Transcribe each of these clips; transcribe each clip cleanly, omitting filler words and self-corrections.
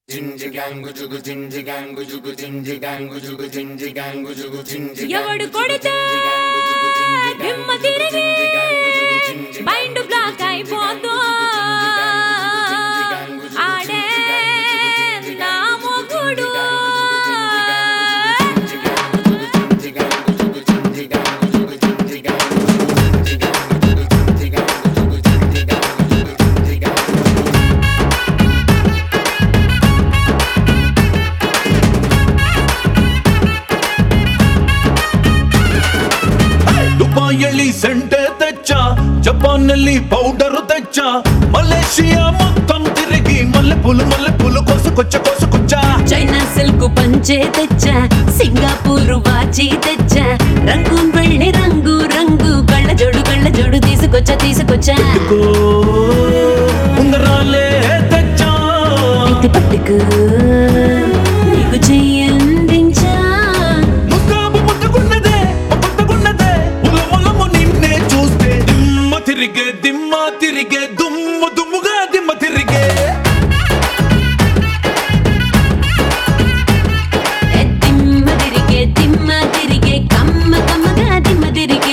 ఎవడు కొడితే దిమ్మ తిరిగి మైండ్ బ్లాక్ అయిపోతో ఆడే నా మొగుడు ದುಬಾಯಲ್ಲಿ ಸೆಂಟೆ ತೆಚ್ಚ ಜಪಾನ್ನಲ್ಲಿ ಪೌಡರು ತೆಚ್ಚ ಮಲೇಷಿಯಾ మొత్తం తిరిగి మల్లెపూలు కోసుకొచ్చ చైనా సిల్క్ పంచే తెచ్చా సింగపూర్ వాచి తెచ్చా రంగూన్ వెళ్ళి రంగు రంగు కళ్ళ జోడు తీసుకొచ్చా ఉంగరాలే తెచ్చా ఇది పట్టుకు నీకు చెయ్యందించా దిమ్మ తిరిగే దుమ్ముగా దిమ్మ తిరిగే దిమ్మ తిరిగే కమ్మగా దిమ్మ తిరిగే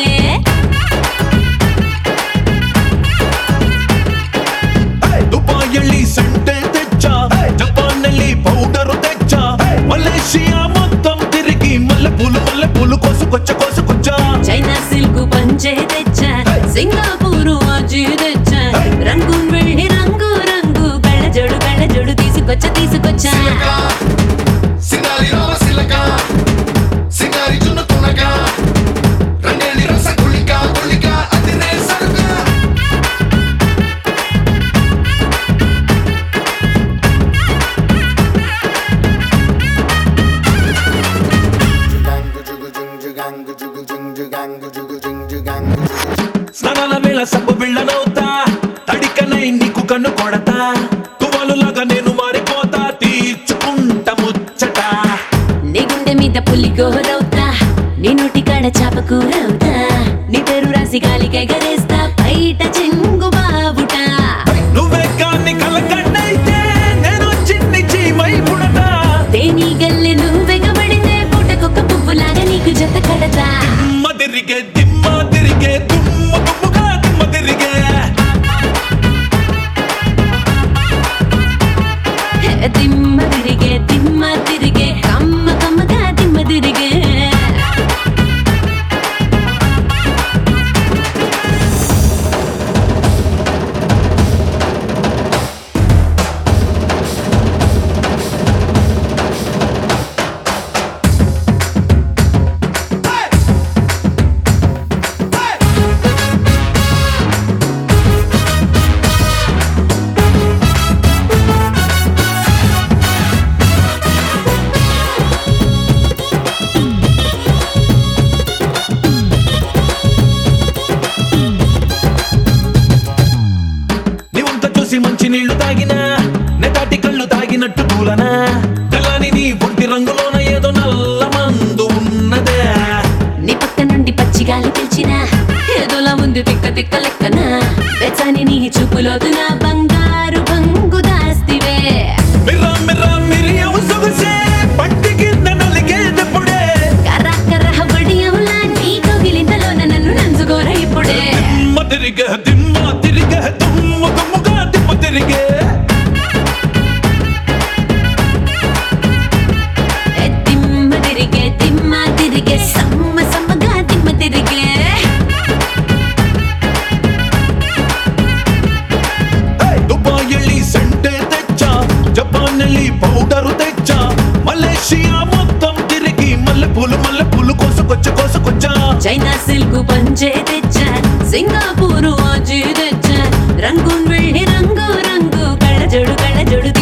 దుబాಯಲ್ಲಿ ಸೆಂಟೆ తెచ్చ జపాన్ನಲ್ಲಿ పౌడరు తెచ్చ మలేషియా మొత్తం తిరిగి మల్లెపూలు కోసుకొచ్చ చైనా సిల్క్ పంచే తెచ్చా సింగపూర్ వాచి తెచ్చా రంగూన్ వెళ్ళి రంగు రంగు కళ్ళ జోడు తీసుకొచ్చా సింగారి రామ సిలక సింగారి జున్ను తునక రంగేలి రస గుళిక అదిరే సరుక స్నానాల వేళ సబ్బు బిళ్ళనవుతా తడికనై నీకు కన్ను కొడతా తువాలులాగా నేను మారిపోతా తీర్చుకుంటా ముచ్చట నీ గుండె మీద పులి గోరవుతా నీ నోటి కాడ చాప కూరవుతా నీ పేరు రాసి గాలికి ఎగరేస్తా బయట చెంగు బావుట నువ్వే కాన్ని కలకన్నైతే నేను చిన్ని చీమై పుడతా తేనీ గల్లె నువ్వెగబడితే పూటకొక్క పువ్వులాగా నీకు జత కడతా దిమ్మ తిరిగే దుమ్ముగా దిమ్మ తిరిగే దిమ్మ తిరిగే కమ్మగా దిమ్మ తిరిగే మంచి నీళ్లు తాగినా నెటాటి కళ్ళు తాగినట్టు కూలనా తెల్లని నీ ఒంటి రంగులోన ఏదో నల్ల మందు ఉన్నదే నీ పక్క నుండి పచ్చిగాలి పిలిచినా ఏదోలా ఉంది తిక్క లెక్కన వెచ్చని నీ చూపులోతున బంగారు బంగు దాస్తివే మిరియవు సొగసే పట్టి కింద నలిగేదప్పుడే కర్ర బడియంలా నీ కవిలింతలోన నన్ను నంచుకోర ఇప్పుడే దిమ్మ తిరిగే దుమ్ముగా దిమ్మ తిరిగే దిమ్మ తిరిగే సమ్మగా దిమ్మ తిరిగే దుబాಯಲ್ಲಿ ಸೆಂಟೆ తెచ్చ జపాన్ನಲ್ಲಿ పౌడరు తెచ్చ మలేషియా మొత్తం తిరిగి మల్లెపూలు కోసుకొచ్చ చైనా సిల్క్ పంచే తెచ్చా సింగపూర్ వాచి తెచ్చా రంగూన్ వెళ్ళి రంగు రంగు కళ్ళ జోడు